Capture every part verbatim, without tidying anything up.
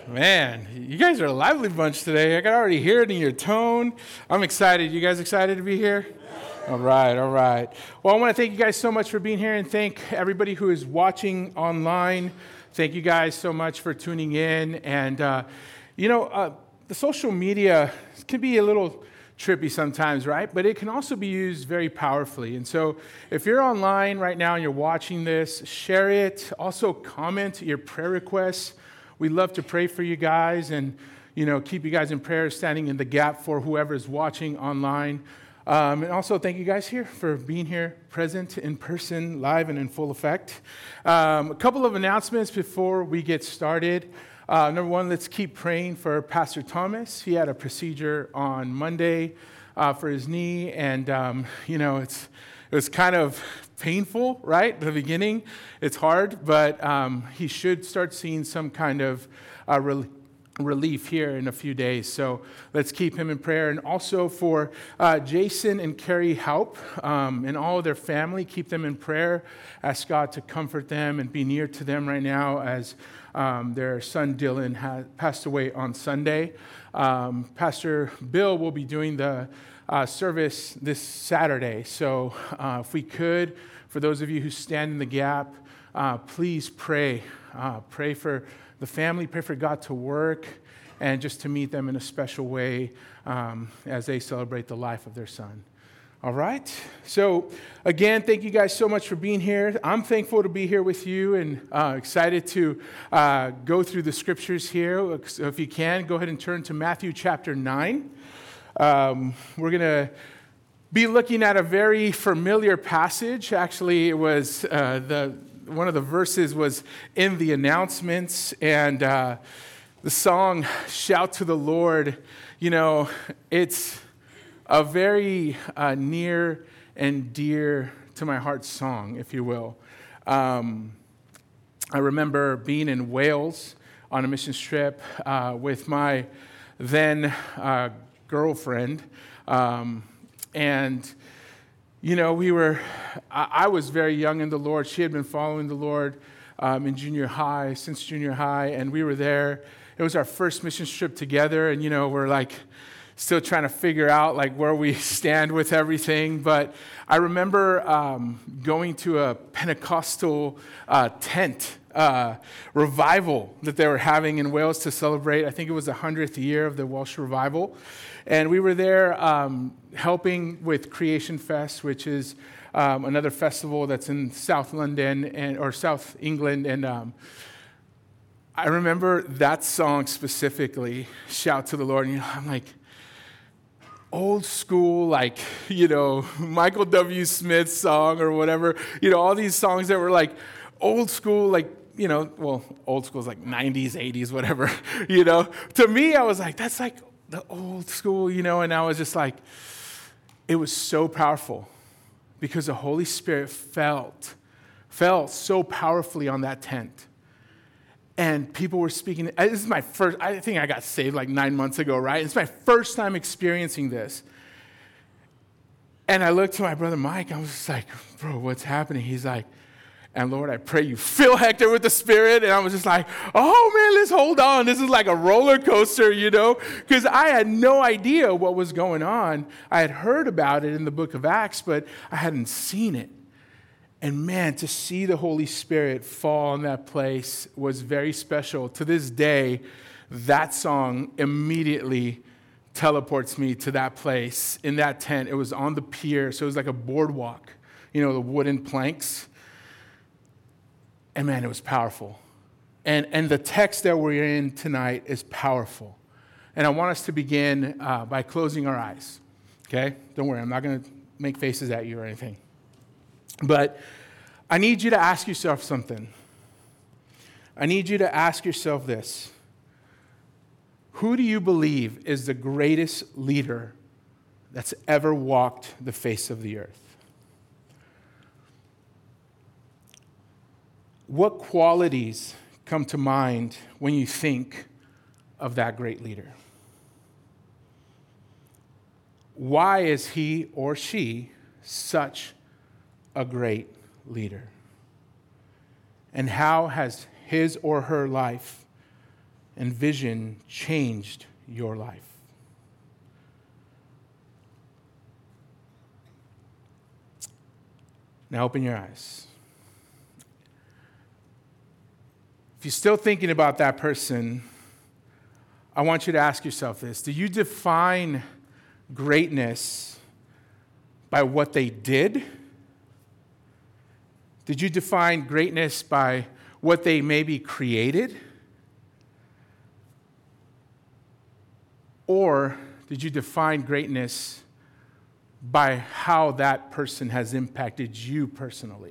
Man, you guys are a lively bunch today. I can already hear it in your tone. I'm excited. You guys excited to be here? All right, all right. Well, I want to thank you guys so much for being here and thank everybody who is watching online. Thank you guys so much for tuning in. And, uh, you know, uh, the social media can be a little trippy sometimes, right? But it can also be used very powerfully. And so if you're online right now and you're watching this, share it. Also comment your prayer requests. We love to pray for you guys and, you know, keep you guys in prayer, standing in the gap for whoever is watching online. Um, and also thank you guys here for being here, present in person, live and in full effect. Um, a couple of announcements before we get started. Uh, number one, let's keep praying for Pastor Thomas. He had a procedure on Monday uh, for his knee, and um, you know, it's it was kind of painful, right? At the beginning, it's hard, but um, he should start seeing some kind of uh, relief. relief here in a few days. So let's keep him in prayer. And also for uh, Jason and Carrie Haupt um, and all of their family, keep them in prayer. Ask God to comfort them and be near to them right now as um, their son Dylan has passed away on Sunday. Um, Pastor Bill will be doing the uh, service this Saturday. So uh, if we could, for those of you who stand in the gap, uh, please pray. Uh, pray for the family, pray for God to work and just to meet them in a special way um, as they celebrate the life of their son. All right? So, again, thank you guys so much for being here. I'm thankful to be here with you and uh, excited to uh, go through the scriptures here. So if you can, go ahead and turn to Matthew chapter nine. Um, we're going to be looking at a very familiar passage. Actually, it was uh, the one of the verses was in the announcements, and uh, the song "Shout to the Lord." You know, it's a very uh, near and dear to my heart song, if you will. Um, I remember being in Wales on a mission trip uh, with my then uh, girlfriend, um, and You know, we were, I was very young in the Lord. She had been following the Lord um, in junior high, since junior high, and we were there. It was our first mission trip together, and, you know, we're like still trying to figure out like where we stand with everything. But I remember um, going to a Pentecostal uh, tent uh, revival that they were having in Wales to celebrate. I think it was the hundredth year of the Welsh revival. And we were there um, helping with Creation Fest, which is um, another festival that's in South London and or South England. And um, I remember that song specifically, "Shout to the Lord." And you know, I'm like, old school, like, you know, Michael W. Smith song or whatever. You know, all these songs that were like old school, like, you know, well, old school is like nineties, eighties, whatever. You know, to me, I was like, that's like the old school, you know, and I was just like, it was so powerful because the Holy Spirit felt, felt so powerfully on that tent. And people were speaking. This is my first, I think I got saved like nine months ago, right? It's my first time experiencing this. And I looked to my brother Mike, I was just like, bro, what's happening? He's like, "And Lord, I pray you fill Hector with the Spirit." And I was just like, oh man, let's hold on. This is like a roller coaster, you know, because I had no idea what was going on. I had heard about it in the book of Acts, but I hadn't seen it. And man, to see the Holy Spirit fall in that place was very special. To this day, that song immediately teleports me to that place in that tent. It was on the pier, so it was like a boardwalk, you know, the wooden planks. And man, it was powerful. And and the text that we're in tonight is powerful. And I want us to begin uh, by closing our eyes. Okay? Don't worry, I'm not going to make faces at you or anything. But I need you to ask yourself something. I need you to ask yourself this. Who do you believe is the greatest leader that's ever walked the face of the earth? What qualities come to mind when you think of that great leader? Why is he or she such a great leader? And how has his or her life and vision changed your life? Now open your eyes. If you're still thinking about that person, I want you to ask yourself this. Do you define greatness by what they did? Did you define greatness by what they maybe created? Or did you define greatness by how that person has impacted you personally?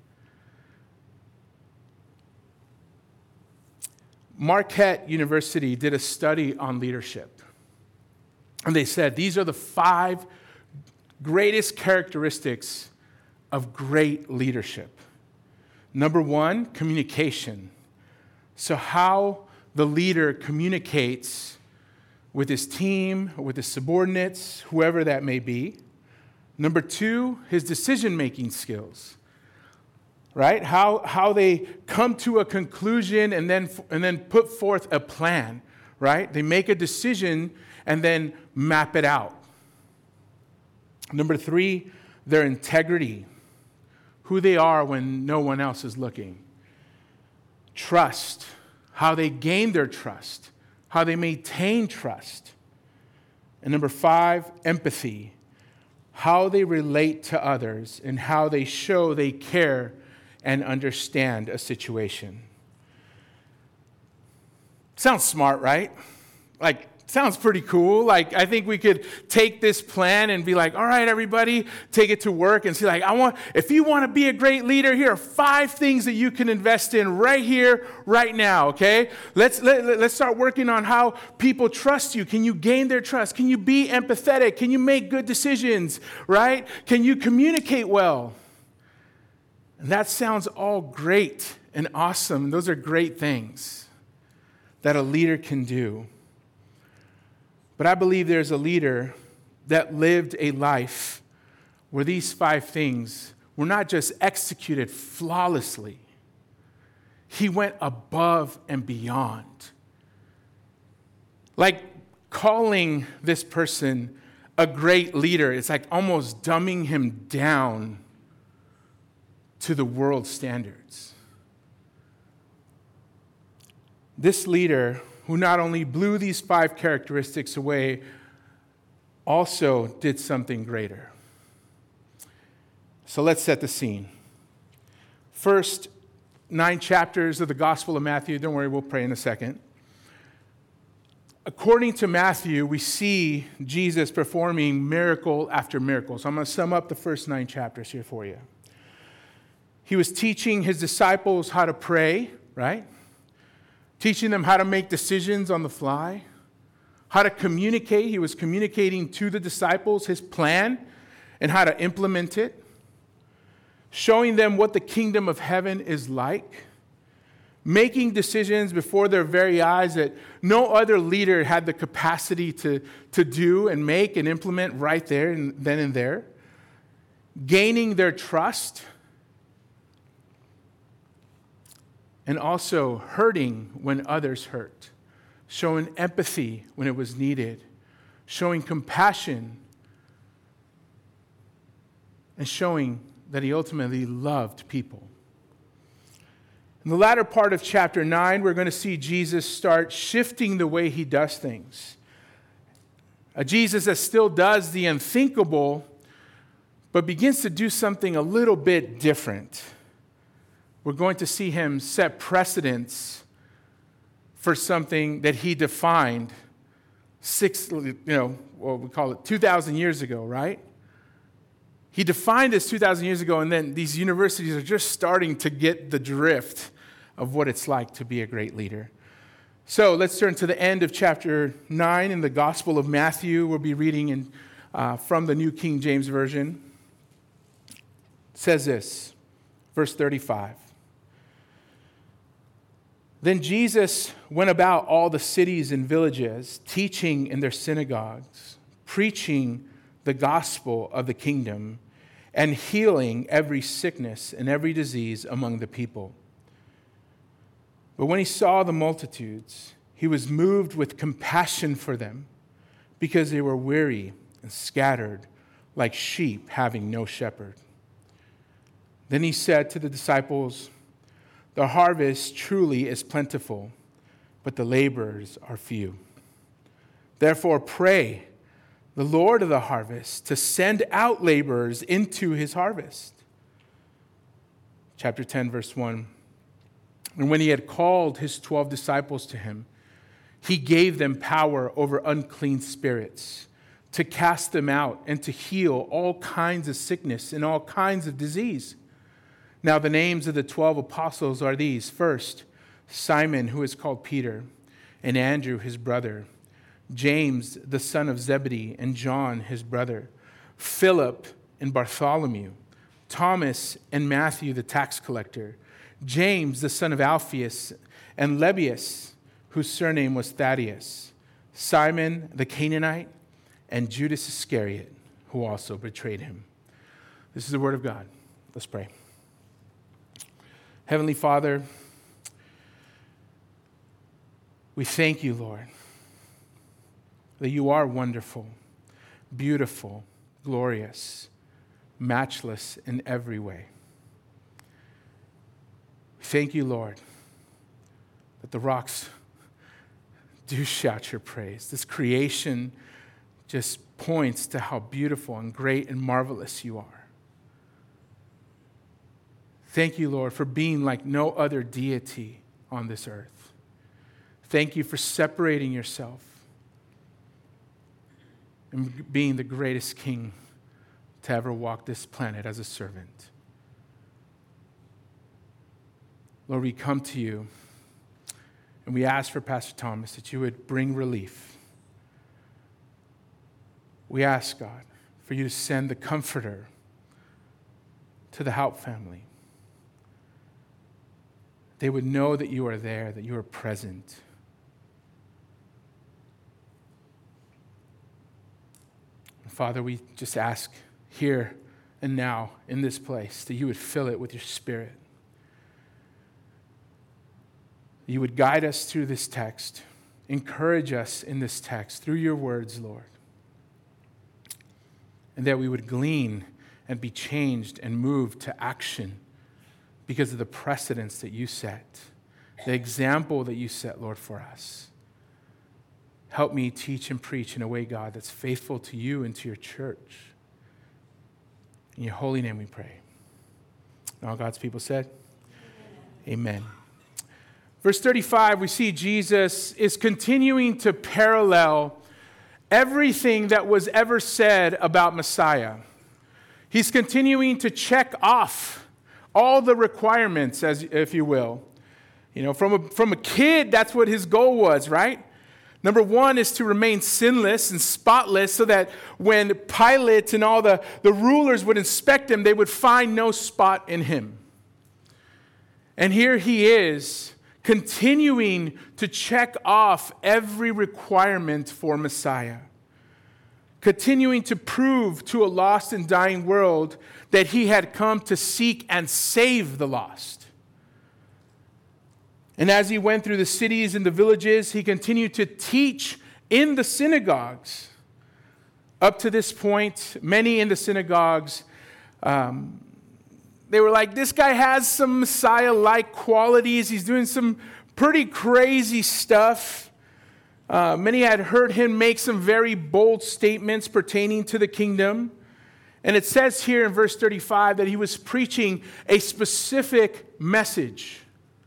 Marquette University did a study on leadership. And they said these are the five greatest characteristics of great leadership. Number one, communication. So how the leader communicates with his team, or with his subordinates, whoever that may be. Number two, his decision-making skills, right? How, how they come to a conclusion and then, and then put forth a plan, right? They make a decision and then map it out. Number three, their integrity, who they are when no one else is looking. Trust, how they gain their trust, how they maintain trust. And number five, empathy, how they relate to others and how they show they care and understand a situation. Sounds smart, right? Like, sounds pretty cool. Like, I think we could take this plan and be like, all right, everybody, take it to work and see, like, I want, if you want to be a great leader, here are five things that you can invest in right here, right now, okay? Let's, let, let's start working on how people trust you. Can you gain their trust? Can you be empathetic? Can you make good decisions, right? Can you communicate well? And that sounds all great and awesome. Those are great things that a leader can do. But I believe there's a leader that lived a life where these five things were not just executed flawlessly. He went above and beyond. Like calling this person a great leader, it's like almost dumbing him down to the world standards. This leader, who not only blew these five characteristics away, also did something greater. So let's set the scene. First nine chapters of the Gospel of Matthew, don't worry, we'll pray in a second. According to Matthew, we see Jesus performing miracle after miracle. So I'm going to sum up the first nine chapters here for you. He was teaching his disciples how to pray, right? Teaching them how to make decisions on the fly, how to communicate. He was communicating to the disciples his plan and how to implement it, showing them what the kingdom of heaven is like, making decisions before their very eyes that no other leader had the capacity to, to do and make and implement right there and then and there, gaining their trust, and also hurting when others hurt, showing empathy when it was needed, showing compassion, and showing that he ultimately loved people. In the latter part of chapter nine, we're going to see Jesus start shifting the way he does things. A Jesus that still does the unthinkable, but begins to do something a little bit different. We're going to see him set precedents for something that he defined six, you know, what we call it, two thousand years ago, right? He defined this two thousand years ago, and then these universities are just starting to get the drift of what it's like to be a great leader. So let's turn to the end of chapter nine in the Gospel of Matthew. We'll be reading in, uh, from the New King James Version. It says this, verse thirty-five. Then Jesus went about all the cities and villages, teaching in their synagogues, preaching the gospel of the kingdom, and healing every sickness and every disease among the people. But when he saw the multitudes, he he was moved with compassion for them because they were weary and scattered like sheep having no shepherd. Then he said to the disciples, "The harvest truly is plentiful, but the laborers are few. Therefore pray the Lord of the harvest to send out laborers into his harvest." Chapter ten, verse one. And when he had called his twelve disciples to him, he gave them power over unclean spirits to cast them out and to heal all kinds of sickness and all kinds of disease. Now the names of the twelve apostles are these. First, Simon, who is called Peter, and Andrew, his brother, James, the son of Zebedee, and John, his brother, Philip and Bartholomew, Thomas and Matthew, the tax collector, James, the son of Alphaeus, and Lebbaeus, whose surname was Thaddeus, Simon the Canaanite, and Judas Iscariot, who also betrayed him. This is the word of God. Let's pray. Heavenly Father, we thank you, Lord, that you are wonderful, beautiful, glorious, matchless in every way. We thank you, Lord, that the rocks do shout your praise. This creation just points to how beautiful and great and marvelous you are. Thank you, Lord, for being like no other deity on this earth. Thank you for separating yourself and being the greatest king to ever walk this planet as a servant. Lord, we come to you and we ask for Pastor Thomas that you would bring relief. We ask, God, for you to send the Comforter to the Haupt family. They would know that you are there, that you are present. Father, we just ask here and now in this place that you would fill it with your Spirit. You would guide us through this text, encourage us in this text through your words, Lord, and that we would glean and be changed and moved to action because of the precedents that you set, the example that you set, Lord, for us. Help me teach and preach in a way, God, that's faithful to you and to your church. In your holy name we pray. And all God's people said, Amen. Amen. Verse thirty-five, we see Jesus is continuing to parallel everything that was ever said about Messiah. He's continuing to check off all the requirements, as if you will. You know, from a, from a kid, that's what his goal was, right? Number one is to remain sinless and spotless so that when Pilate and all the, the rulers would inspect him, they would find no spot in him. And here he is, continuing to check off every requirement for Messiah, continuing to prove to a lost and dying world that he had come to seek and save the lost. And as he went through the cities and the villages, he continued to teach in the synagogues. Up to this point, many in the synagogues, um, they were like, this guy has some Messiah-like qualities. He's doing some pretty crazy stuff. Uh, many had heard him make some very bold statements pertaining to the kingdom. And it says here in verse thirty-five that he was preaching a specific message.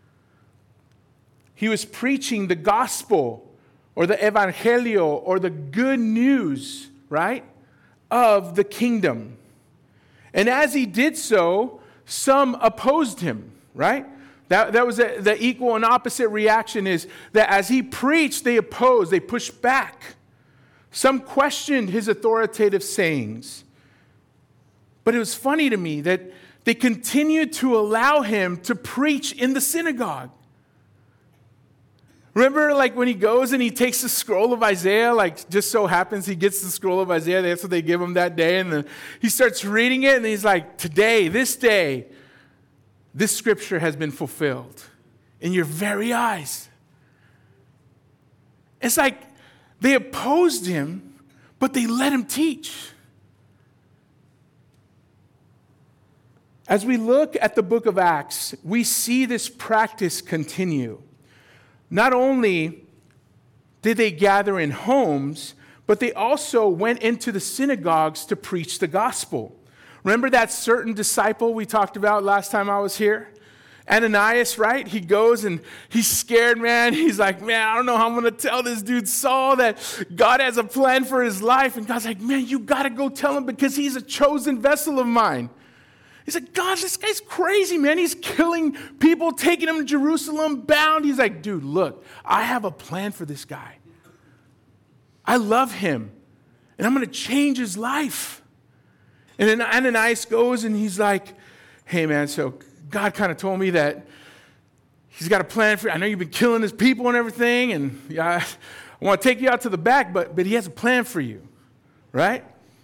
He was preaching the gospel or the evangelio or the good news, right, of the kingdom. And as he did so, some opposed him, right? That, that was a, the equal and opposite reaction is that as he preached, they opposed, they pushed back. Some questioned his authoritative sayings. But it was funny to me that they continued to allow him to preach in the synagogue. Remember, like when he goes and he takes the scroll of Isaiah, like just so happens he gets the scroll of Isaiah. That's what they give him that day. And then he starts reading it and he's like, today, this day, this scripture has been fulfilled in your very eyes. It's like they opposed him, but they let him teach. As we look at the book of Acts, we see this practice continue. Not only did they gather in homes, but they also went into the synagogues to preach the gospel. Remember that certain disciple we talked about last time I was here? Ananias, right? He goes and he's scared, man. He's like, man, I don't know how I'm going to tell this dude Saul that God has a plan for his life. And God's like, man, you got to go tell him because he's a chosen vessel of mine. He's like, God, this guy's crazy, man. He's killing people, taking them to Jerusalem bound. He's like, dude, look, I have a plan for this guy. I love him, and I'm going to change his life. And then Ananias goes, and he's like, hey, man, so God kind of told me that he's got a plan for you. I know you've been killing his people and everything, and yeah, I want to take you out to the back, but, but he has a plan for you, right?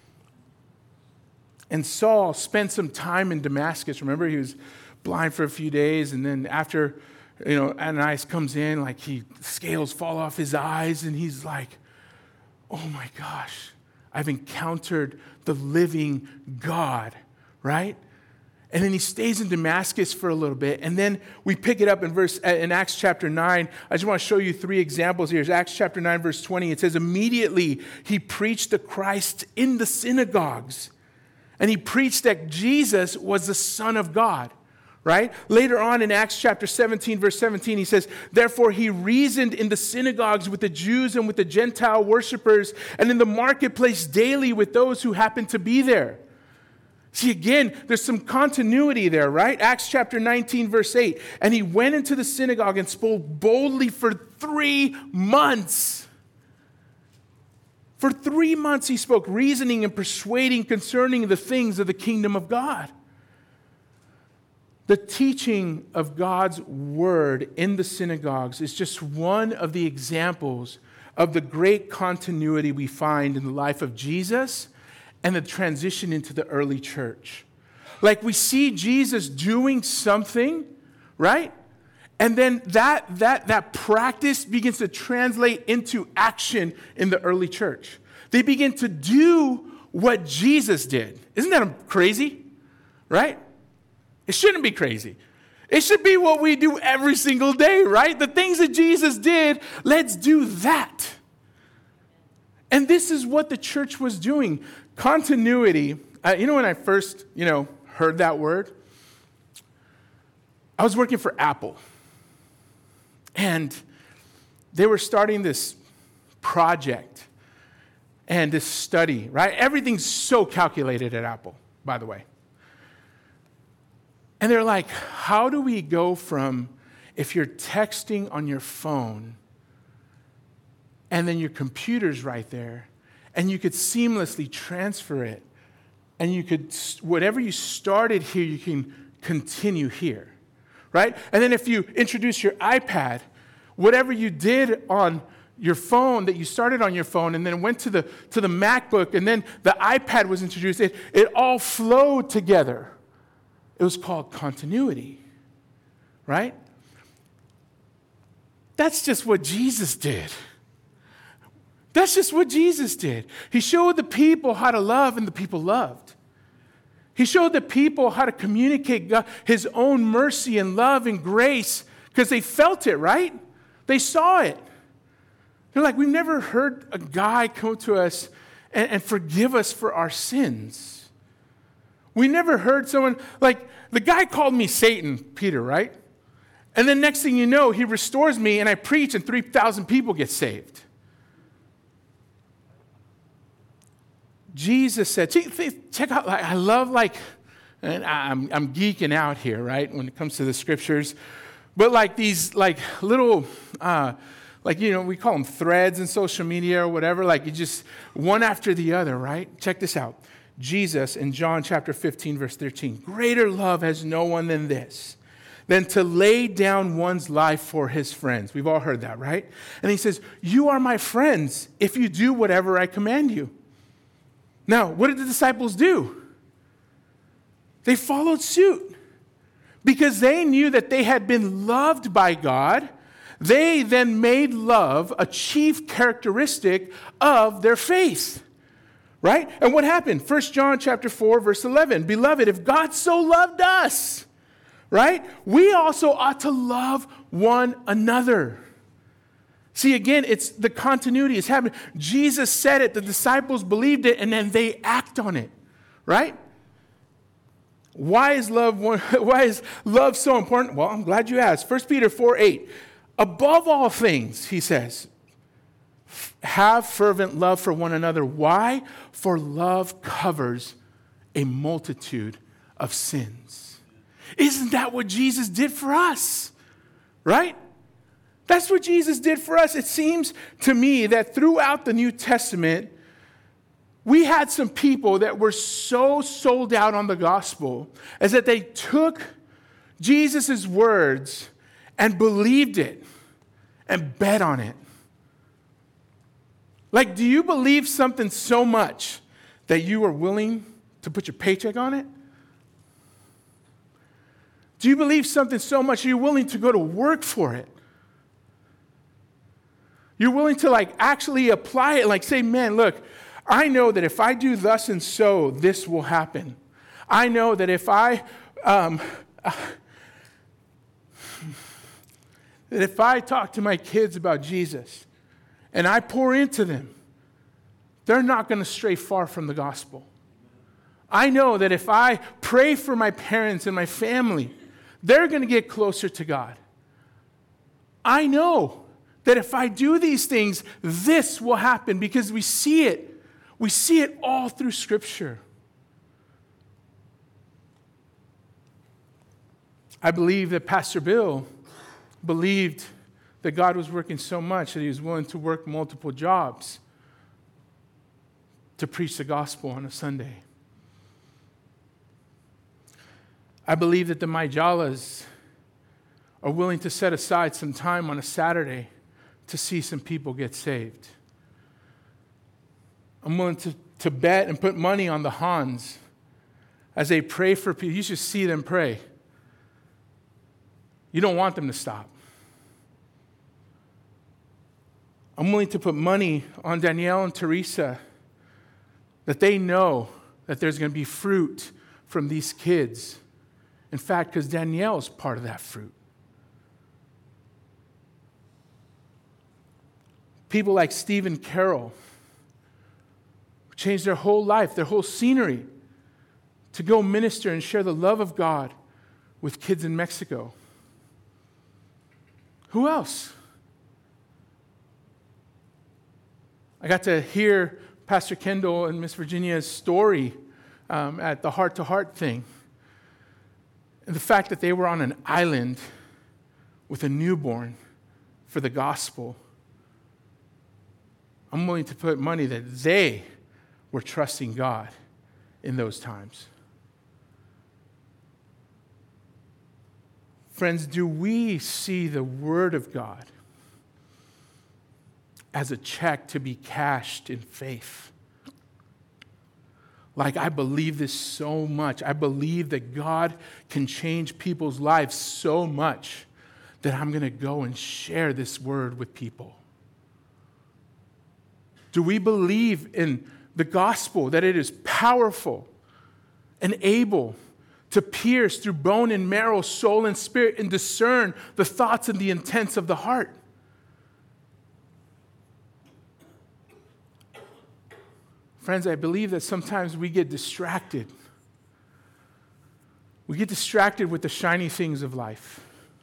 And Saul spent some time in Damascus. Remember, he was blind for a few days, and then after, you know, Ananias comes in, like he scales fall off his eyes, and he's like, oh my gosh, I've encountered the living God, right? And then he stays in Damascus for a little bit, and then we pick it up in verse in Acts chapter nine. I just want to show you three examples here. It's Acts chapter nine, verse twenty. It says, immediately he preached the Christ in the synagogues. And he preached that Jesus was the Son of God, right? Later on in Acts chapter seventeen, verse seventeen, he says, therefore he reasoned in the synagogues with the Jews and with the Gentile worshipers, and in the marketplace daily with those who happened to be there. See, again, there's some continuity there, right? Acts chapter nineteen, verse eight. And he went into the synagogue and spoke boldly for three months. For three months he spoke, reasoning and persuading concerning the things of the kingdom of God. The teaching of God's word in the synagogues is just one of the examples of the great continuity we find in the life of Jesus and the transition into the early church. Like we see Jesus doing something, right? And then that, that, that practice begins to translate into action in the early church. They begin to do what Jesus did. Isn't that crazy? Right? It shouldn't be crazy. It should be what we do every single day, right? The things that Jesus did, let's do that. And this is what the church was doing. Continuity. Uh, you know when I first, you know, heard that word? I was working for Apple. And they were starting this project and this study, right? Everything's so calculated at Apple, by the way. And they're like, how do we go from if you're texting on your phone and then your computer's right there and you could seamlessly transfer it and you could, whatever you started here, you can continue here. Right? And then if you introduce your iPad, whatever you did on your phone that you started on your phone and then went to the to the MacBook and then the iPad was introduced, it, it all flowed together. It was called continuity. Right? That's just what Jesus did. That's just what Jesus did. He showed the people how to love and the people loved. He showed the people how to communicate God, his own mercy and love and grace because they felt it, right? They saw it. They're like, we've never heard a guy come to us and, and forgive us for our sins. We never heard someone, like, the guy called me Satan, Peter, right? And then next thing you know, he restores me and I preach and three thousand people get saved. Jesus said, check out, like, I love, like, and I'm, I'm geeking out here, right, when it comes to the scriptures, but like these, like, little, uh, like, you know, we call them threads in social media or whatever, like, you just, one after the other, right? Check this out. Jesus in John chapter fifteen, verse thirteen, greater love has no one than this, than to lay down one's life for his friends. We've all heard that, right? And he says, you are my friends if you do whatever I command you. Now, what did the disciples do? They followed suit because they knew that they had been loved by God They then made love a chief characteristic of their faith. Right? And what happened? First John chapter four, verse eleven. Beloved, if God so loved us, right, we also ought to love one another. See, again, it's the continuity. It's happening. Jesus said it, the disciples believed it, and then they act on it. Right? Why is love one, why is love so important? Well, I'm glad you asked. First Peter four eight. Above all things, he says, have fervent love for one another. Why? For love covers a multitude of sins. Isn't that what Jesus did for us? Right? That's what Jesus did for us. It seems to me that throughout the New Testament, we had some people that were so sold out on the gospel as that they took Jesus' words and believed it and bet on it. Like, do you believe something so much that you are willing to put your paycheck on it? Do you believe something so much you're willing to go to work for it? You're willing to like actually apply it, like say, man, look, I know that if I do thus and so, this will happen. I know that if I, um, uh, that if I talk to my kids about Jesus and I pour into them, they're not going to stray far from the gospel. I know that if I pray for my parents and my family, they're going to get closer to God. I know that if I do these things, this will happen because we see it. We see it all through Scripture. I believe that Pastor Bill believed that God was working so much that he was willing to work multiple jobs to preach the gospel on a Sunday. I believe that the Maijalas are willing to set aside some time on a Saturday to see some people get saved. I'm willing to, to bet and put money on the Hans as they pray for people. You should see them pray. You don't want them to stop. I'm willing to put money on Danielle and Teresa that they know that there's going to be fruit from these kids. In fact, because Danielle is part of that fruit. People like Stephen Carroll who changed their whole life, their whole scenery to go minister and share the love of God with kids in Mexico. Who else? I got to hear Pastor Kendall and Miss Virginia's story um, at the Heart to Heart thing. And the fact that they were on an island with a newborn for the gospel. I'm willing to put money that they were trusting God in those times. Friends, do we see the Word of God as a check to be cashed in faith? Like, I believe this so much. I believe that God can change people's lives so much that I'm going to go and share this word with people. Do we believe in the gospel, that it is powerful and able to pierce through bone and marrow, soul and spirit, and discern the thoughts and the intents of the heart? Friends, I believe that sometimes we get distracted. We get distracted with the shiny things of life.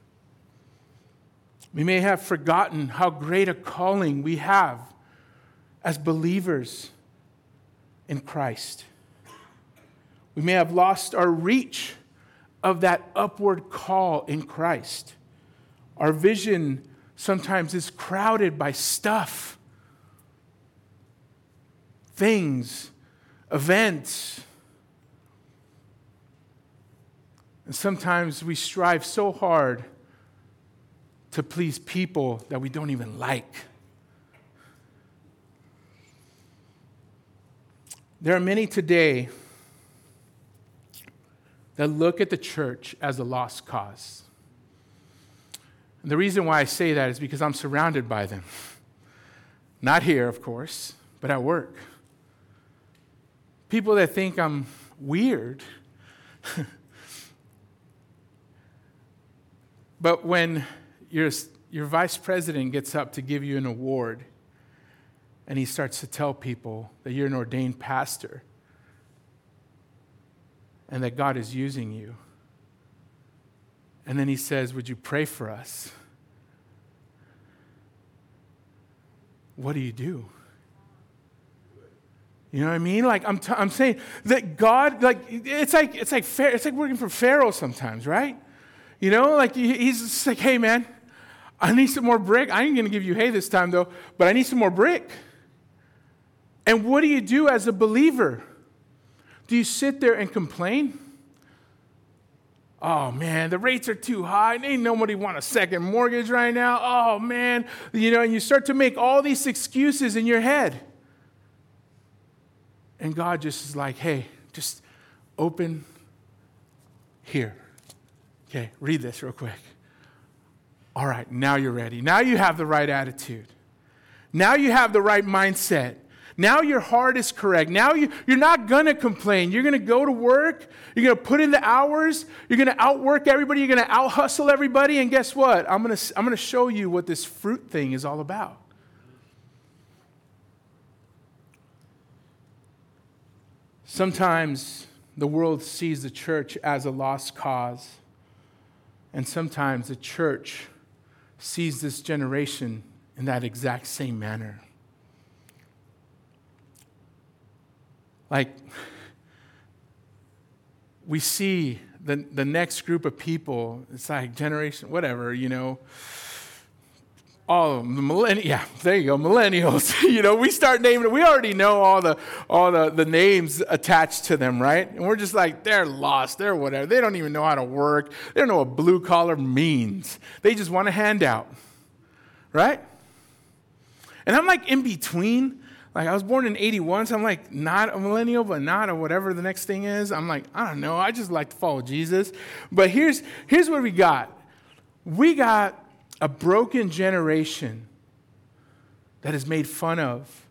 We may have forgotten how great a calling we have as believers in Christ. We may have lost our reach of that upward call in Christ. Our vision sometimes is crowded by stuff, things, events. And sometimes we strive so hard to please people that we don't even like. There are many today that look at the church as a lost cause. And the reason why I say that is because I'm surrounded by them. Not here, of course, but at work. People that think I'm weird. But when your, your vice president gets up to give you an award, and he starts to tell people that you're an ordained pastor, and that God is using you, and then he says, would you pray for us? What do you do? You know what I mean? Like I'm, t- I'm saying that God, like it's like it's like it's like working for Pharaoh sometimes, right? You know, like he's just like, hey man, I need some more brick. I ain't gonna give you hay this time though, but I need some more brick. And what do you do as a believer? Do you sit there and complain? Oh man, the rates are too high. Ain't nobody want a second mortgage right now. Oh man, you know, and you start to make all these excuses in your head. And God just is like, hey, just open here. Okay, read this real quick. All right, now you're ready. Now you have the right attitude. Now you have the right mindset. Now your heart is correct. Now you, you're not going to complain. You're going to go to work. You're going to put in the hours. You're going to outwork everybody. You're going to out-hustle everybody. And guess what? I'm going to, I'm going to show you what this fruit thing is all about. Sometimes the world sees the church as a lost cause. And sometimes the church sees this generation in that exact same manner. Like, we see the, the next group of people, it's like generation, whatever, you know, all of them, the millenn- yeah, there you go, millennials. You know, we start naming it. We already know all the all the, the names attached to them, right? And we're just like, they're lost, they're whatever. They don't even know how to work. They don't know what blue collar means. They just want a handout, right? And I'm like in between. Like, I was born in eighty-one, so I'm like, not a millennial, but not a whatever the next thing is. I'm like, I don't know. I just like to follow Jesus. But here's, here's what we got. We got a broken generation that is made fun of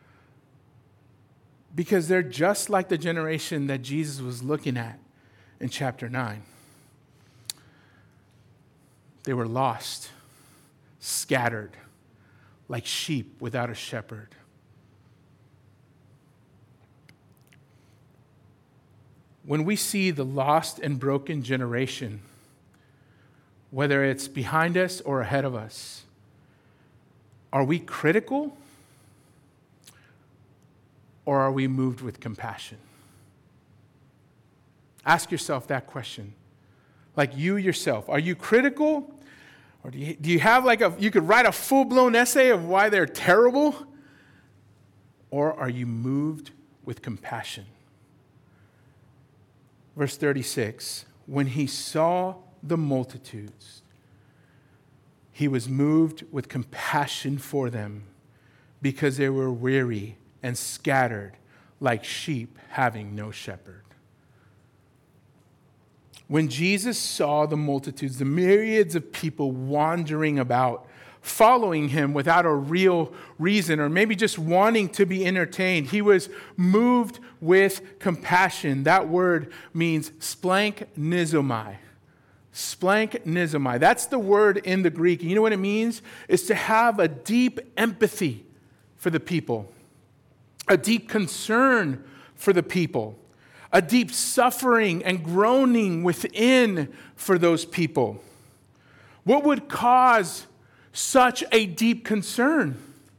because they're just like the generation that Jesus was looking at in chapter nine. They were lost, scattered, like sheep without a shepherd. When we see the lost and broken generation, whether it's behind us or ahead of us, are we critical or are we moved with compassion? Ask yourself that question. Like you yourself, are you critical? Or do you, do you have like a, you could write a full-blown essay of why they're terrible? Or are you moved with compassion? Verse thirty-six, when he saw the multitudes, he was moved with compassion for them because they were weary and scattered like sheep having no shepherd. When Jesus saw the multitudes, the myriads of people wandering about, following him without a real reason, or maybe just wanting to be entertained, he was moved with compassion. That word means splanchnizomai. Splanchnizomai. That's the word in the Greek. And you know what it means? It's to have a deep empathy for the people, a deep concern for the people, a deep suffering and groaning within for those people. What would cause such a deep concern?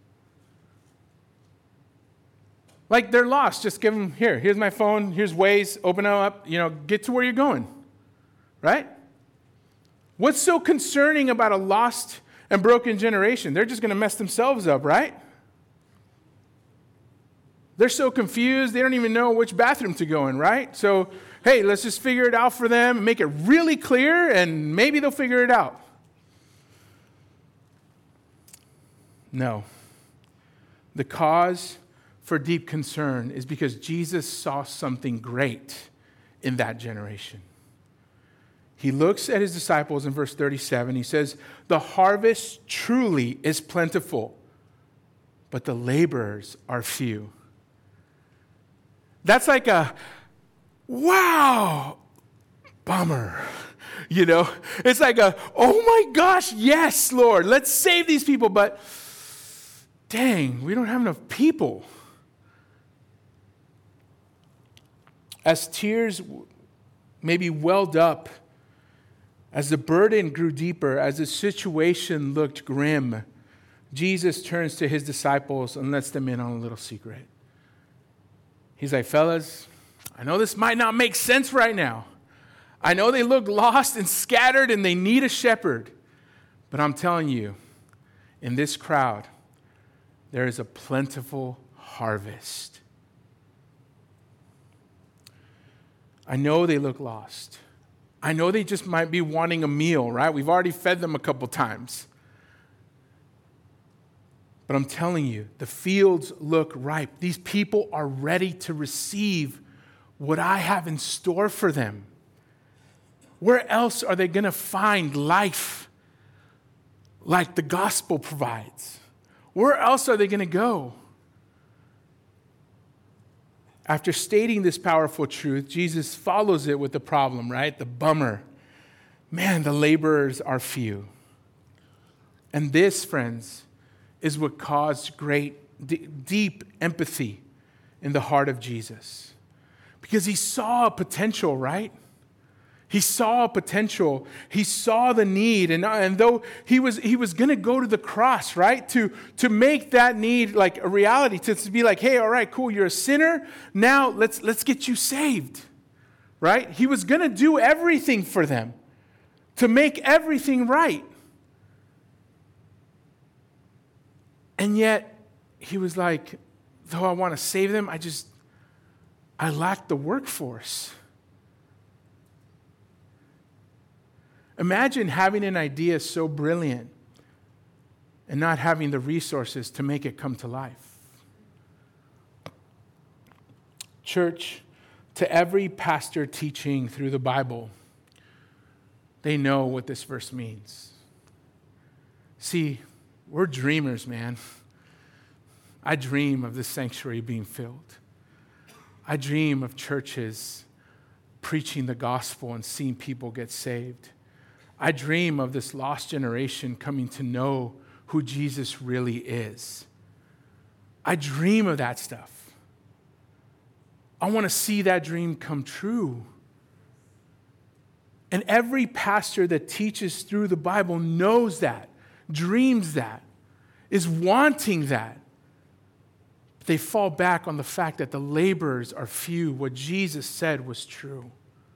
Like they're lost. Just give them, here, here's my phone, here's Waze, open it up, you know, get to where you're going, right? What's so concerning about a lost and broken generation? They're just going to mess themselves up, right? They're so confused, they don't even know which bathroom to go in, right? So, hey, let's just figure it out for them, make it really clear, and maybe they'll figure it out. No. The cause for deep concern is because Jesus saw something great in that generation. He looks at his disciples in verse thirty-seven. He says, the harvest truly is plentiful, but the laborers are few. That's like a, wow, bummer. You know, it's like a, oh my gosh, yes, Lord, let's save these people. But dang, we don't have enough people. As tears maybe welled up, as the burden grew deeper, as the situation looked grim, Jesus turns to his disciples and lets them in on a little secret. He's like, fellas, I know this might not make sense right now. I know they look lost and scattered and they need a shepherd. But I'm telling you, in this crowd, there is a plentiful harvest. I know they look lost. I know they just might be wanting a meal, right? We've already fed them a couple times. But I'm telling you, the fields look ripe. These people are ready to receive what I have in store for them. Where else are they going to find life like the gospel provides? Where else are they going to go? After stating this powerful truth, Jesus follows it with the problem, right? The bummer. Man, the laborers are few. And this, friends, is what caused great, d- deep empathy in the heart of Jesus. Because he saw a potential, right? He saw a potential. He saw the need. And, and though he was he was going to go to the cross, right? To, to make that need like a reality. To, to be like, hey, all right, cool, you're a sinner. Now let's, let's get you saved, right? He was going to do everything for them to make everything right. And yet he was like, though I want to save them, I just, I lack the workforce. Imagine having an idea so brilliant and not having the resources to make it come to life. Church, to every pastor teaching through the Bible, they know what this verse means. See, we're dreamers, man. I dream of this sanctuary being filled. I dream of churches preaching the gospel and seeing people get saved. I dream of this lost generation coming to know who Jesus really is. I dream of that stuff. I want to see that dream come true. And every pastor that teaches through the Bible knows that, dreams that, is wanting that. But they fall back on the fact that the laborers are few. What Jesus said was true.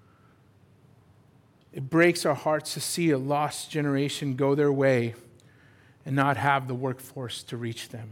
It breaks our hearts to see a lost generation go their way and not have the workforce to reach them.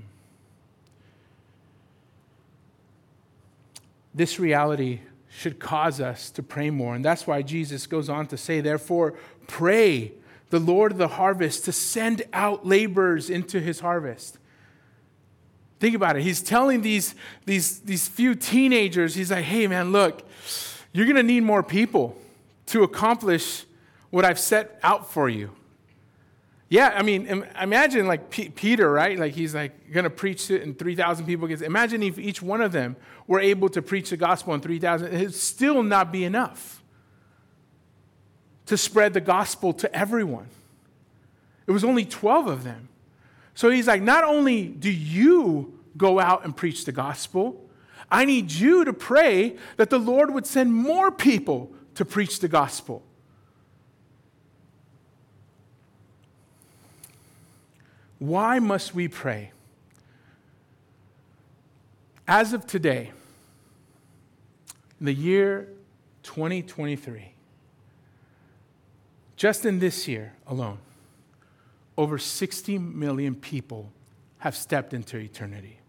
This reality should cause us to pray more. And that's why Jesus goes on to say, therefore, pray the Lord of the harvest to send out laborers into his harvest. Think about it. He's telling these, these, these few teenagers, he's like, hey, man, look, you're going to need more people to accomplish what I've set out for you. Yeah, I mean, imagine like P- Peter, right? Like he's like going to preach it and three thousand people get. Imagine if each one of them were able to preach the gospel and three thousand. It would still not be enough to spread the gospel to everyone. It was only twelve of them. So he's like, not only do you go out and preach the gospel, I need you to pray that the Lord would send more people to preach the gospel. Why must we pray? As of today, in the year twenty twenty-three, just in this year alone, over sixty million people have stepped into eternity.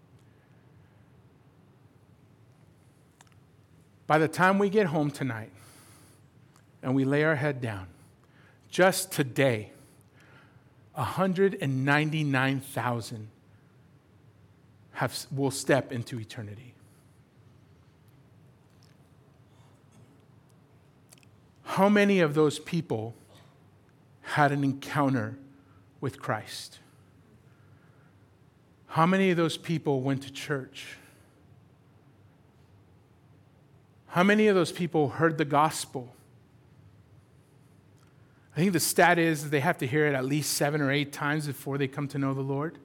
By the time we get home tonight and we lay our head down, just today, one hundred ninety-nine thousand have, will step into eternity. one how many of those people had an encounter with Christ? How many of those people went to church? How many of those people heard the gospel? I think the stat is that they have to hear it at least seven or eight times before they come to know the Lord.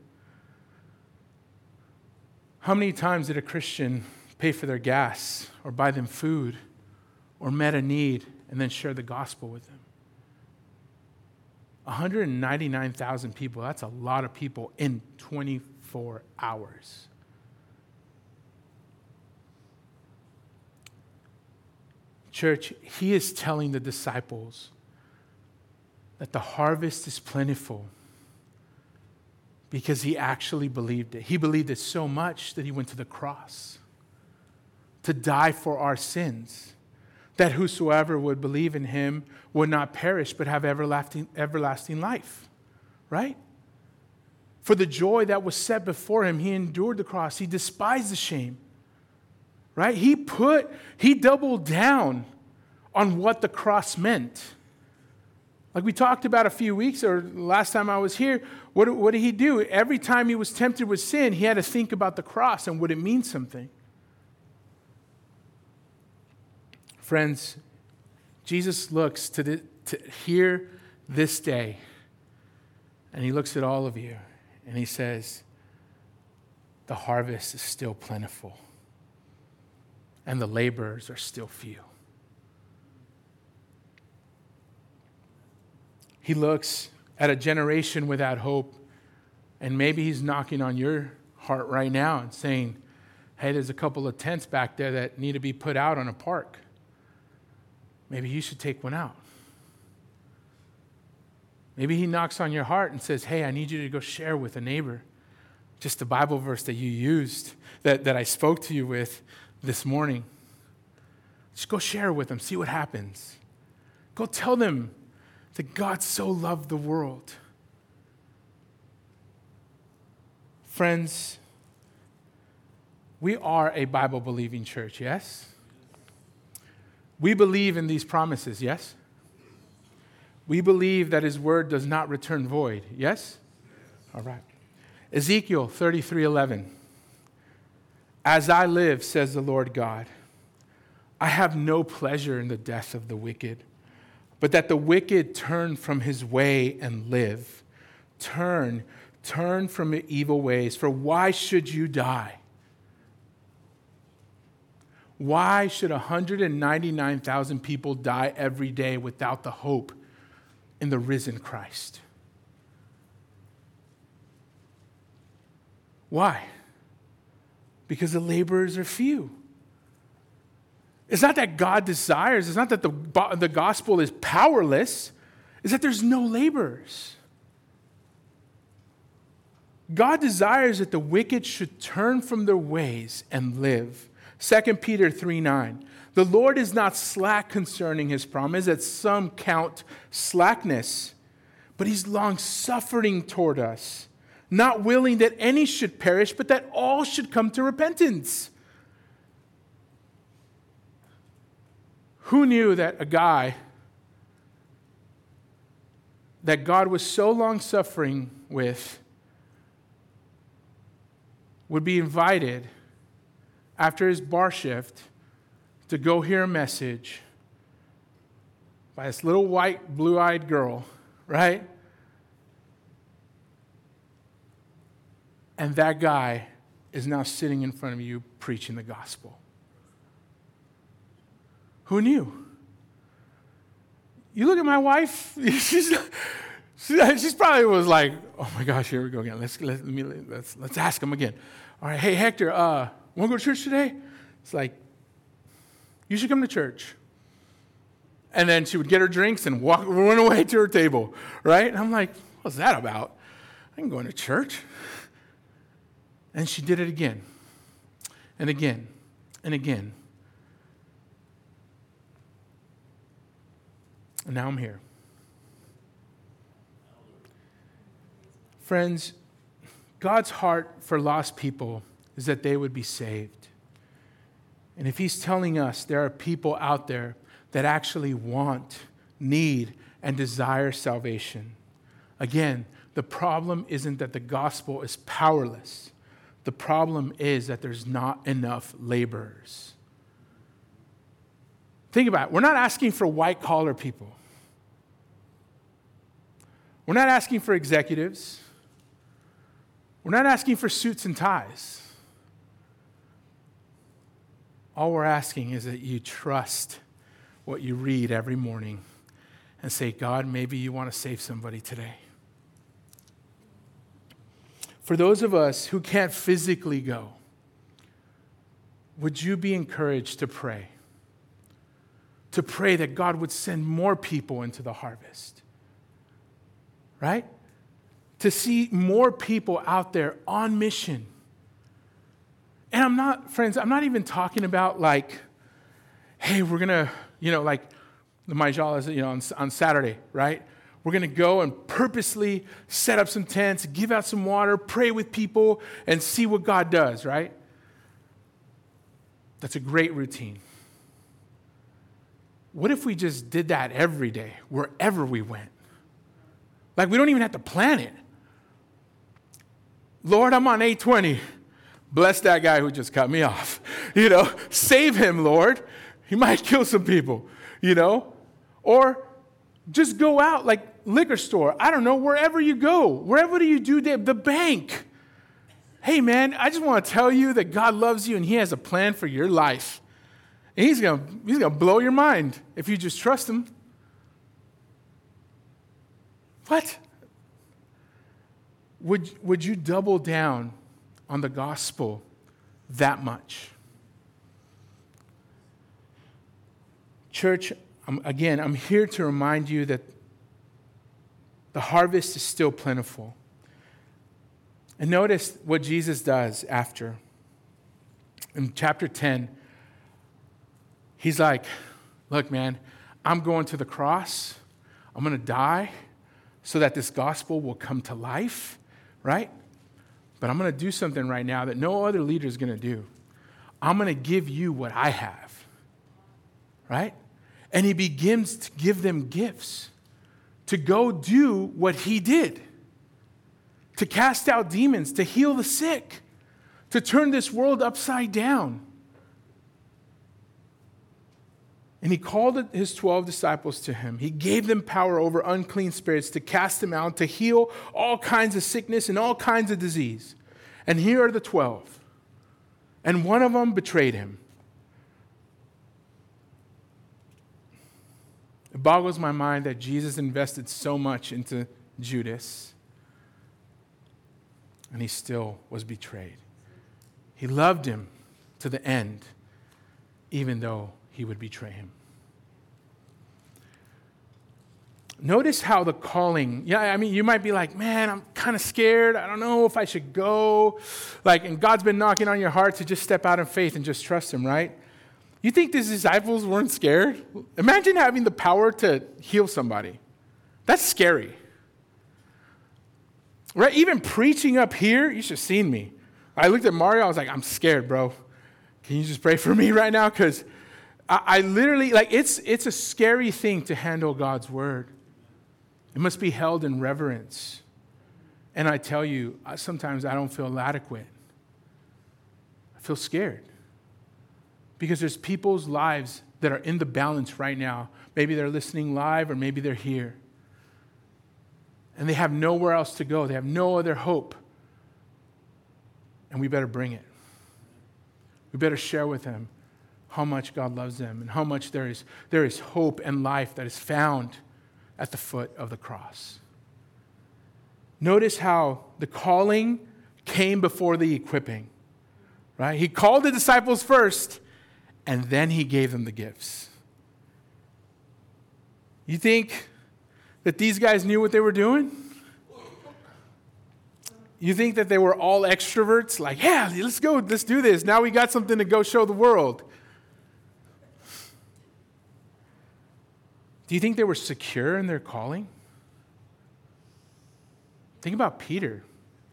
How many times did a Christian pay for their gas or buy them food or met a need and then share the gospel with them? one hundred ninety-nine thousand people, that's a lot of people in twenty-four hours. Church, he is telling the disciples that the harvest is plentiful because he actually believed it. He believed it so much that he went to the cross to die for our sins, that whosoever would believe in him would not perish but have everlasting, everlasting life, right? For the joy that was set before him, he endured the cross. He despised the shame, right? He put, he doubled down on what the cross meant. Like we talked about a few weeks or last time I was here, what, what did he do? Every time he was tempted with sin, he had to think about the cross and would it mean something? Friends, Jesus looks to, the, to here this day, and he looks at all of you, and he says, the harvest is still plentiful, and the laborers are still few. He looks at a generation without hope, and maybe he's knocking on your heart right now and saying, hey, there's a couple of tents back there that need to be put out on a park. Maybe you should take one out. Maybe he knocks on your heart and says, hey, I need you to go share with a neighbor just the Bible verse that you used, that, that I spoke to you with this morning. Just go share with them, see what happens. Go tell them that God so loved the world. Friends, we are a Bible-believing church, yes? We believe in these promises, yes? We believe that his word does not return void, yes? All right. Ezekiel thirty-three eleven. As I live, says the Lord God, I have no pleasure in the death of the wicked, but that the wicked turn from his way and live. Turn, turn from your evil ways, for why should you die? Why should one hundred ninety-nine thousand people die every day without the hope in the risen Christ? Why? Because the laborers are few. It's not that God desires, it's not that the, the gospel is powerless, it's that there's no laborers. God desires that the wicked should turn from their ways and live. Second Peter three nine. The Lord is not slack concerning his promise, as some count slackness, but he's long-suffering toward us, not willing that any should perish, but that all should come to repentance. Who knew that a guy that God was so long-suffering with would be invited after his bar shift to go hear a message by this little white, blue-eyed girl, right? And that guy is now sitting in front of you preaching the gospel. Who knew? You look at my wife, she's, she's probably was like, oh my gosh, here we go again. Let's, let, let me, let's, let's ask him again. All right, hey, Hector, uh, want to go to church today? It's like, you should come to church. And then she would get her drinks and walk, run away to her table, right? And I'm like, what's that about? I ain't going to church. And she did it again, and again, and again. And now I'm here. Friends, God's heart for lost people is that they would be saved. And if he's telling us there are people out there that actually want, need, and desire salvation. Again, the problem isn't that the gospel is powerless. The problem is that there's not enough laborers. Think about it. We're not asking for white-collar people. We're not asking for executives. We're not asking for suits and ties. All we're asking is that you trust what you read every morning and say, God, maybe you want to save somebody today. For those of us who can't physically go, would you be encouraged to pray? To pray that God would send more people into the harvest, right? To see more people out there on mission. And I'm not, friends, I'm not even talking about like, hey, we're going to, you know, like the Maijala, you know, on, on Saturday, right? We're going to go and purposely set up some tents, give out some water, pray with people, and see what God does, right? That's a great routine. What if we just did that every day, wherever we went? Like, we don't even have to plan it. Lord, I'm on eight twenty. Bless that guy who just cut me off. You know, save him, Lord. He might kill some people, you know? Or just go out, like liquor store. I don't know, wherever you go. Wherever do you do that? The bank. Hey, man, I just want to tell you that God loves you and he has a plan for your life. And he's going to he's going to blow your mind if you just trust him. What? Would, would you double down on the gospel that much? Church, I'm, again, I'm here to remind you that the harvest is still plentiful. And notice what Jesus does after. In chapter ten, he's like, look, man, I'm going to the cross. I'm going to die so that this gospel will come to life, right? But I'm going to do something right now that no other leader is going to do. I'm going to give you what I have, right? And he begins to give them gifts to go do what he did, to cast out demons, to heal the sick, to turn this world upside down. And he called his twelve disciples to him. He gave them power over unclean spirits to cast them out, to heal all kinds of sickness and all kinds of disease. And here are the twelve. And one of them betrayed him. It boggles my mind that Jesus invested so much into Judas, and he still was betrayed. He loved him to the end, even though he would betray him. Notice how the calling, yeah, I mean, you might be like, man, I'm kind of scared. I don't know if I should go. Like, and God's been knocking on your heart to just step out in faith and just trust him, right? You think these disciples weren't scared? Imagine having the power to heal somebody. That's scary. Right? Even preaching up here, you should have seen me. I looked at Mario, I was like, I'm scared, bro. Can you just pray for me right now? Because I, I literally, like, it's it's a scary thing to handle God's word. It must be held in reverence. And I tell you, sometimes I don't feel adequate. I feel scared. Because there's people's lives that are in the balance right now. Maybe they're listening live or maybe they're here. And they have nowhere else to go. They have no other hope. And we better bring it. We better share with them how much God loves them and how much there is, there is hope and life that is found at the foot of the cross. Notice how the calling came before the equipping. Right? He called the disciples first, and then he gave them the gifts. You think that these guys knew what they were doing? You think that they were all extroverts? Like, yeah, let's go, let's do this. Now we got something to go show the world. Do you think they were secure in their calling? Think about Peter.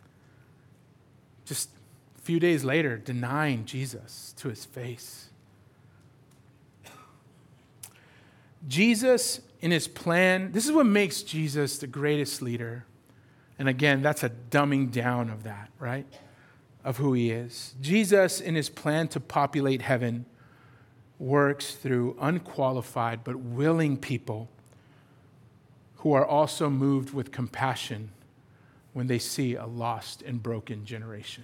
Just a few days later, denying Jesus to his face. Jesus, in his plan, this is what makes Jesus the greatest leader. And again, that's a dumbing down of that, right? Of who he is. Jesus, in his plan to populate heaven, works through unqualified but willing people who are also moved with compassion when they see a lost and broken generation.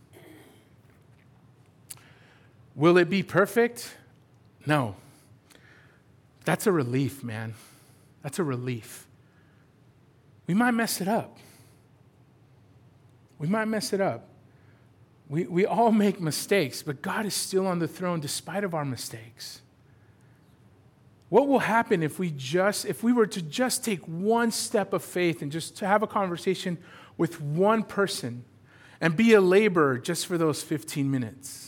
Will it be perfect? No. That's a relief, man. That's a relief. We might mess it up. We might mess it up. We, we all make mistakes, but God is still on the throne despite of our mistakes. What will happen if we just, if we were to just take one step of faith and just to have a conversation with one person and be a laborer just for those fifteen minutes?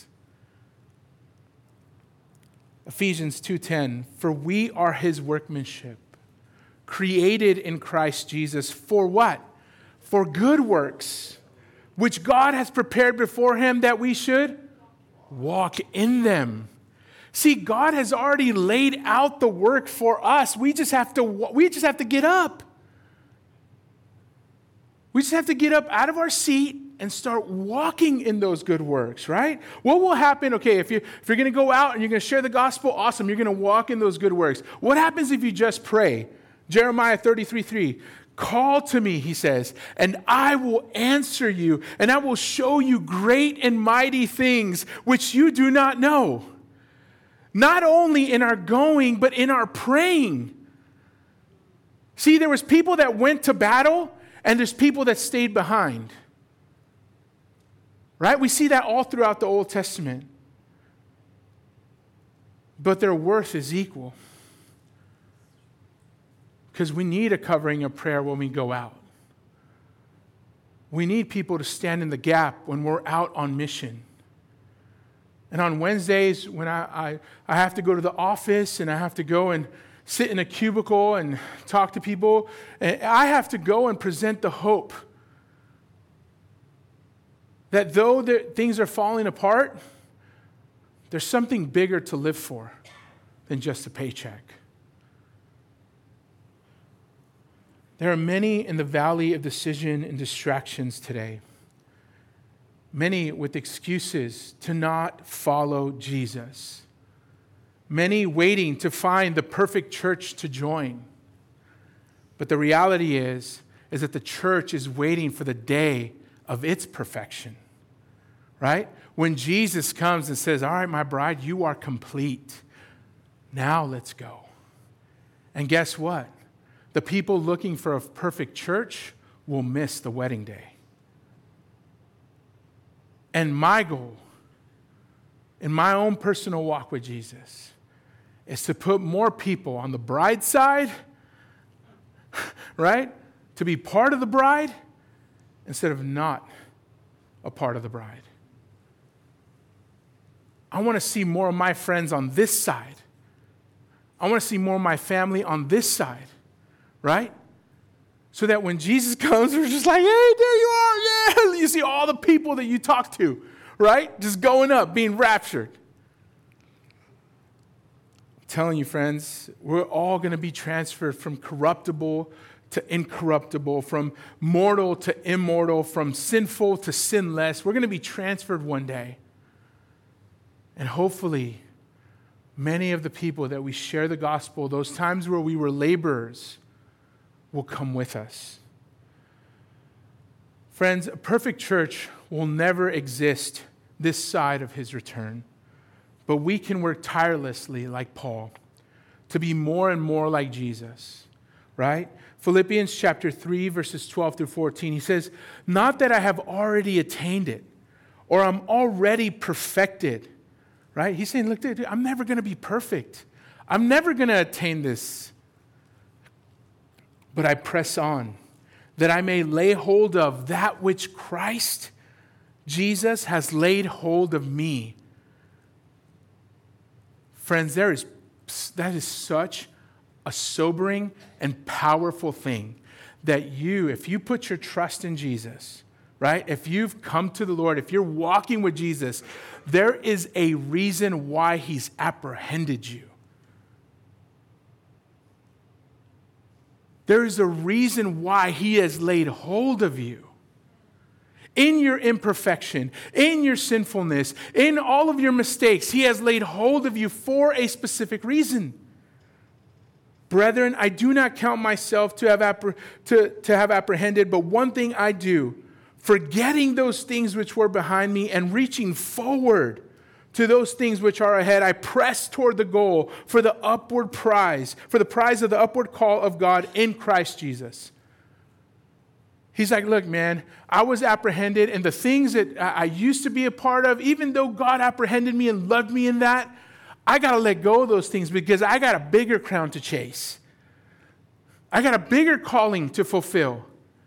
Ephesians two ten, for we are his workmanship, created in Christ Jesus for what? For good works, which God has prepared before him that we should walk in them. See, God has already laid out the work for us. We just have to, we just have to get up. We just have to get up out of our seat and start walking in those good works, right? What will happen? Okay, if, you, if you're going to go out and you're going to share the gospel, awesome. You're going to walk in those good works. What happens if you just pray? Jeremiah thirty-three three. Call to me, he says, and I will answer you, and I will show you great and mighty things which you do not know. Not only in our going, but in our praying. See, there was people that went to battle, and there's people that stayed behind. Right? We see that all throughout the Old Testament. But their worth is equal. Because we need a covering of prayer when we go out. We need people to stand in the gap when we're out on mission. And on Wednesdays, when I, I, I have to go to the office and I have to go and sit in a cubicle and talk to people, I have to go and present the hope that though things are falling apart, there's something bigger to live for than just a paycheck. There are many in the valley of decision and distractions today. Many with excuses to not follow Jesus. Many waiting to find the perfect church to join. But the reality is, is that the church is waiting for the day of its perfection. Right? When Jesus comes and says, all right, my bride, you are complete. Now let's go. And guess what? The people looking for a perfect church will miss the wedding day. And my goal, in my own personal walk with Jesus, is to put more people on the bride side, right? To be part of the bride instead of not a part of the bride. I want to see more of my friends on this side. I want to see more of my family on this side. Right? So that when Jesus comes, we're just like, hey, there you are. Yeah. You see all the people that you talk to, right? Just going up, being raptured. I'm telling you, friends, we're all going to be transferred from corruptible to incorruptible, from mortal to immortal, from sinful to sinless. We're going to be transferred one day. And hopefully, many of the people that we share the gospel, those times where we were laborers, will come with us. Friends, a perfect church will never exist this side of his return, but we can work tirelessly like Paul to be more and more like Jesus, right? Philippians chapter three, verses twelve through fourteen, he says, not that I have already attained it or I'm already perfected, right? He's saying, look, I'm never going to be perfect. I'm never going to attain this. But I press on, that I may lay hold of that which Christ, Jesus, has laid hold of me. Friends, there is, that is such a sobering and powerful thing that you, if you put your trust in Jesus, right? If you've come to the Lord, if you're walking with Jesus, there is a reason why he's apprehended you. There is a reason why he has laid hold of you. In your imperfection, in your sinfulness, in all of your mistakes, he has laid hold of you for a specific reason. Brethren, I do not count myself to have, appre- to, to have apprehended, but one thing I do, forgetting those things which were behind me and reaching forward to those things which are ahead, I press toward the goal for the upward prize, for the prize of the upward call of God in Christ Jesus. He's like, look, man, I was apprehended, and the things that I used to be a part of, even though God apprehended me and loved me in that, I got to let go of those things because I got a bigger crown to chase. I got a bigger calling to fulfill.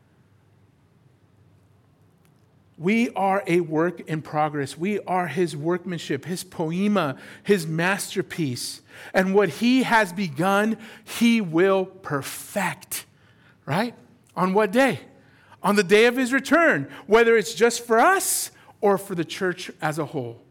We are a work in progress. We are his workmanship, his poema, his masterpiece. And what he has begun, he will perfect. Right? On what day? On the day of his return, whether it's just for us or for the church as a whole.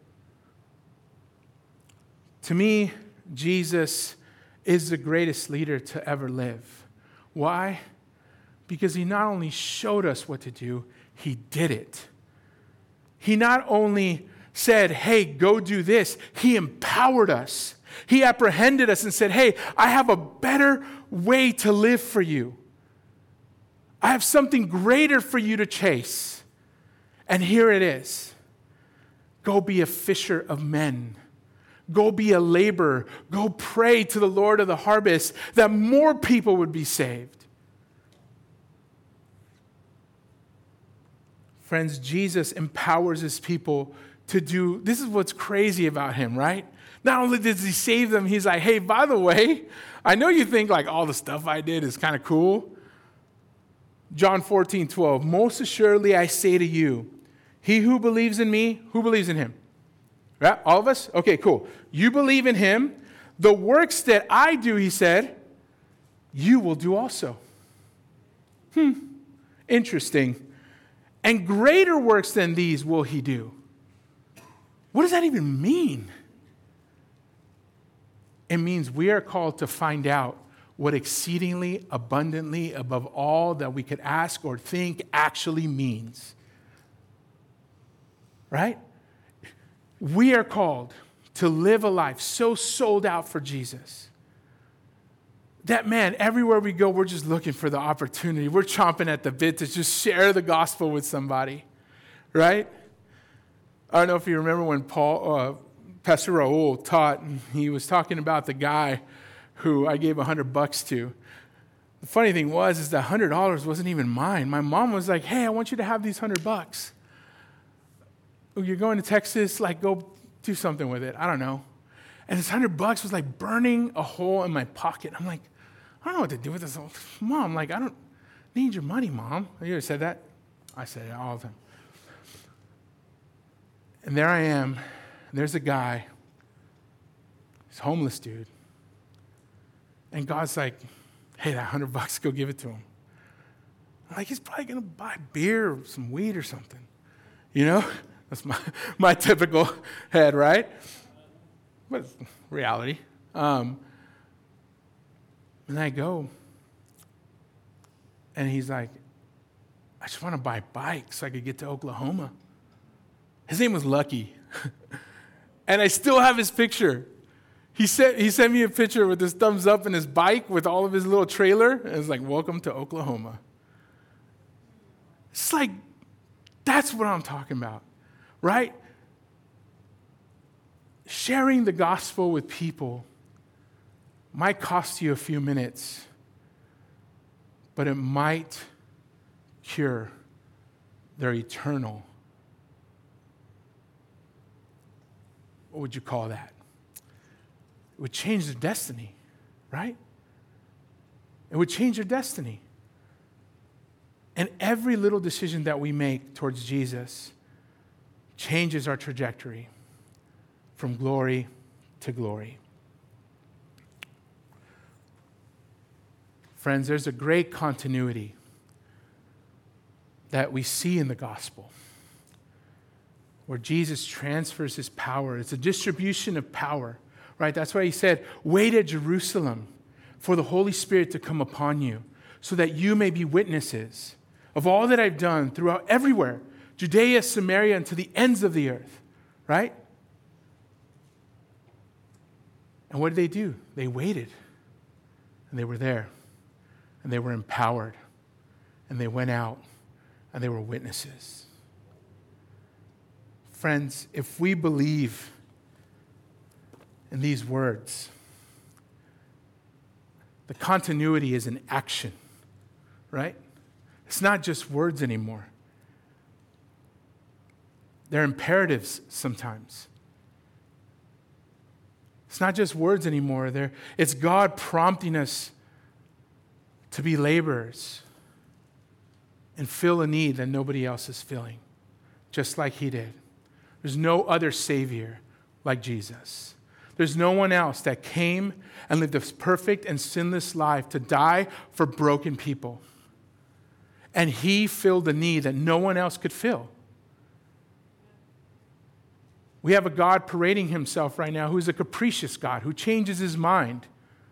To me, Jesus is the greatest leader to ever live. Why? Because he not only showed us what to do, he did it. He not only said, hey, go do this, he empowered us. He apprehended us and said, hey, I have a better way to live for you. I have something greater for you to chase. And here it is. Go be a fisher of men. Go be a laborer. Go pray to the Lord of the harvest that more people would be saved. Friends, Jesus empowers his people to do, this is what's crazy about him, right? Not only does he save them, he's like, hey, by the way, I know you think like all the stuff I did is kind of cool. John fourteen twelve, most assuredly I say to you, he who believes in me, who believes in him? Right? All of us? Okay, cool. You believe in him. The works that I do, he said, you will do also. Hmm, interesting. And greater works than these will he do. What does that even mean? It means we are called to find out what exceedingly abundantly above all that we could ask or think actually means. Right? We are called to live a life so sold out for Jesus that, man, everywhere we go, we're just looking for the opportunity. We're chomping at the bit to just share the gospel with somebody, right? I don't know if you remember when Paul, uh, Pastor Raul taught, and he was talking about the guy who I gave a hundred bucks to. The funny thing was, is that hundred dollars wasn't even mine. My mom was like, hey, I want you to have these hundred bucks. You're going to Texas, like go do something with it. I don't know. And this hundred bucks was like burning a hole in my pocket. I'm like, I don't know what to do with this. Mom, like, I don't need your money, Mom. You ever said that? I say it all the time. And there I am. There's a guy. He's a homeless dude. And God's like, hey, that hundred bucks, go give it to him. I'm like, he's probably going to buy beer or some weed or something. You know? That's my, my typical head, right? But it's reality. Um, and I go, and he's like, I just want to buy bikes so I could get to Oklahoma. His name was Lucky. And I still have his picture. He sent, he sent me a picture with his thumbs up and his bike with all of his little trailer. And it's like, welcome to Oklahoma. It's like, that's what I'm talking about, right? Sharing the gospel with people might cost you a few minutes, but it might cure their eternal. What would you call that? It would change their destiny, right? It would change their destiny. And every little decision that we make towards Jesus changes our trajectory from glory to glory. Friends, there's a great continuity that we see in the gospel where Jesus transfers his power. It's a distribution of power. Right? That's why he said, wait at Jerusalem for the Holy Spirit to come upon you. so that you may be witnesses of all that I've done throughout everywhere, Judea, Samaria, and to the ends of the earth. Right? And what did they do? They waited. And they were there. And they were empowered. And they went out. And they were witnesses. Friends, if we believe in these words, the continuity is an action, right? It's not just words anymore. They're imperatives sometimes. It's not just words anymore. They're, it's God prompting us to be laborers and fill a need that nobody else is filling, just like he did. There's no other Savior like Jesus. There's no one else that came and lived a perfect and sinless life to die for broken people. And he filled a need that no one else could fill. We have a God parading himself right now who's a capricious God, who changes his mind,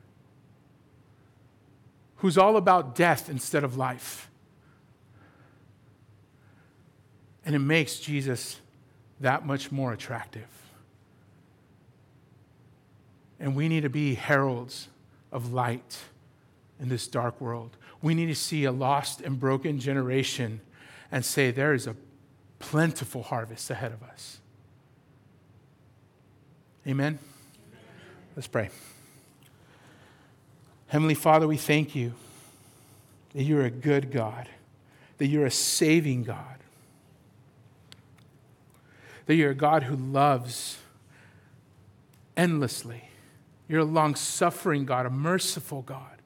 who's all about death instead of life. And it makes Jesus that much more attractive. And we need to be heralds of light in this dark world. We need to see a lost and broken generation and say there is a plentiful harvest ahead of us. Amen? Let's pray. Heavenly Father, we thank you that you're a good God, that you're a saving God, that you're a God who loves endlessly. You're a long-suffering God, a merciful God,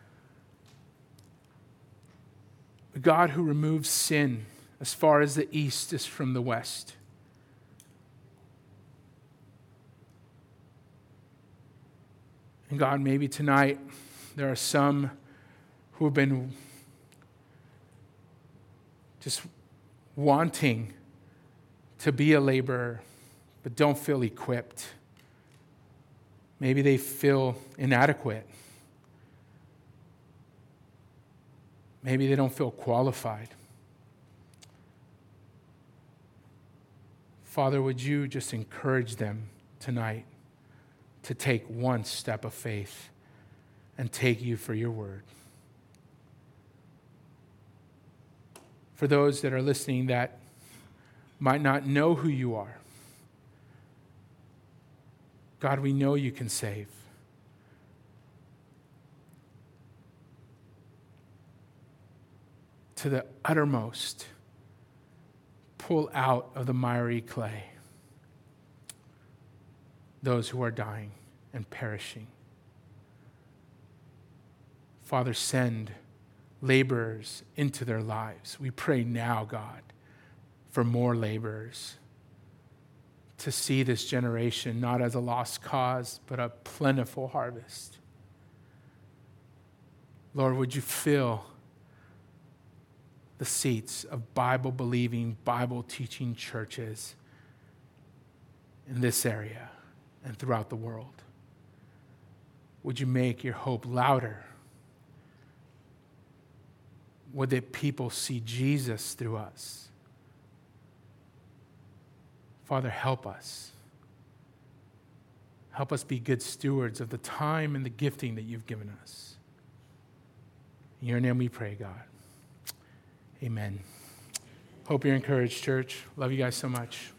a God who removes sin as far as the east is from the west. And God, maybe tonight there are some who have been just wanting to be a laborer, but don't feel equipped. Maybe they feel inadequate. Maybe they don't feel qualified. Father, would you just encourage them tonight to take one step of faith and take you for your word. For those that are listening that might not know who you are, God, we know you can save. To the uttermost, pull out of the miry clay those who are dying and perishing. Father, send laborers into their lives. We pray now, God, for more laborers to see this generation not as a lost cause, but a plentiful harvest. Lord, would you fill the seats of Bible-believing, Bible-teaching churches in this area and throughout the world? Would you make your hope louder? Would the people see Jesus through us? Father, help us. Help us be good stewards of the time and the gifting that you've given us. In your name we pray, God. Amen. Hope you're encouraged, church. Love you guys so much.